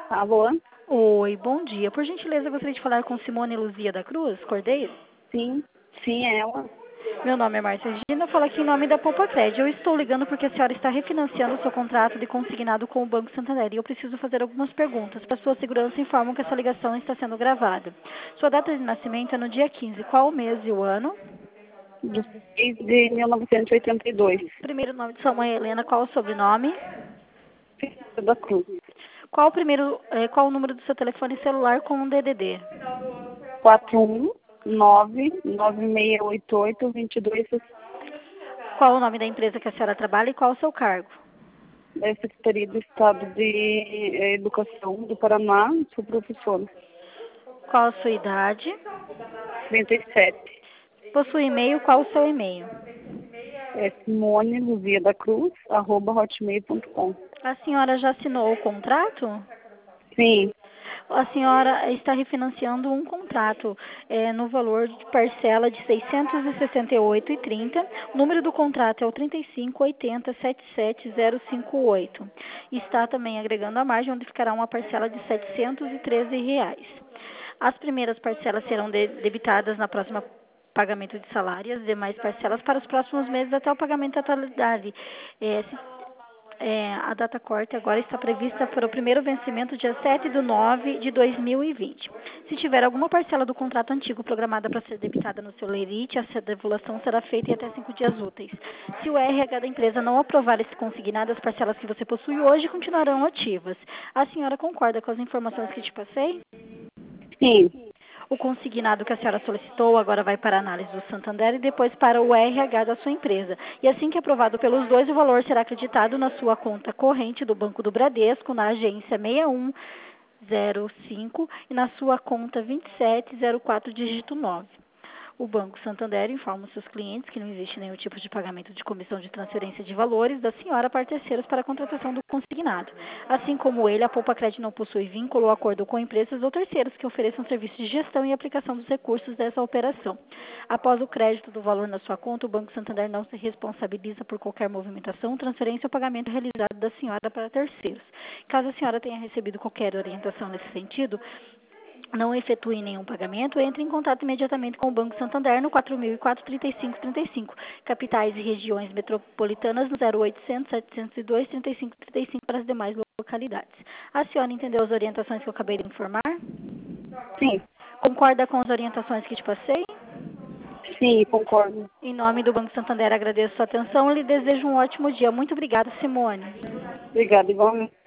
Alô? Oi, bom dia. Por gentileza, eu gostaria de falar com Simone Luzia da Cruz, Cordeiro. Sim, sim, é ela. Meu nome é Márcia Regina, eu falo aqui em nome da Poupa Cred. Eu estou ligando porque a senhora está refinanciando o seu contrato de consignado com o Banco Santander e eu preciso fazer algumas perguntas. Para sua segurança, informam que essa ligação está sendo gravada. Sua data de nascimento é no dia 15. Qual o mês e o ano? Do 6 de 1982. Primeiro nome de sua mãe, Helena. Qual o sobrenome? Filho da Cruz. Qual o número do seu telefone celular com um DDD? 419-9688-22 Qual o nome da empresa que a senhora trabalha e qual o seu cargo? da Secretaria do Estado de Educação do Paraná. Sou professora. Qual a sua idade? 37. Possui e-mail? Qual o seu e-mail? É Simone Luzia da Cruz, @hotmail.com. A senhora já assinou o contrato? Sim, A senhora está refinanciando um contrato no valor de parcela de R$ 668,30. O número do contrato é o 3580-77058. Está também agregando a margem, onde ficará uma parcela de R$ 713 reais. As primeiras parcelas serão debitadas na próxima pagamento de salário, as demais parcelas para os próximos meses até o pagamento da totalidade. A data corte agora está prevista para o primeiro vencimento dia 7/9/2020. Se tiver alguma parcela do contrato antigo programada para ser debitada no seu lerite, essa devolução será feita em até 5 dias úteis. Se o RH da empresa não aprovar esse consignado, as parcelas que você possui hoje continuarão ativas. A senhora concorda com as informações que te passei? sim, O consignado que a senhora solicitou agora vai para a análise do Santander e depois para o RH da sua empresa. E assim que aprovado pelos dois, o valor será acreditado na sua conta corrente do Banco do Bradesco, na agência 6105 e na sua conta 2704, dígito 9. O Banco Santander informa os seus clientes que não existe nenhum tipo de pagamento de comissão de transferência de valores da senhora para terceiros para a contratação do consignado. Assim como ele, a Poupa Cred não possui vínculo ou acordo com empresas ou terceiros que ofereçam serviços de gestão e aplicação dos recursos dessa operação. Após o crédito do valor na sua conta, o Banco Santander não se responsabiliza por qualquer movimentação, transferência ou pagamento realizado da senhora para terceiros. Caso a senhora tenha recebido qualquer orientação nesse sentido, não efetue nenhum pagamento, entre em contato imediatamente com o Banco Santander no 4004-3535, capitais e regiões metropolitanas no 0800-702-3535 para as demais localidades. A senhora entendeu as orientações que eu acabei de informar? sim, Concorda com as orientações que te passei? sim, concordo. Em nome do Banco Santander, agradeço a sua atenção e lhe desejo um ótimo dia. Muito obrigada, Simone. Obrigada, igualmente.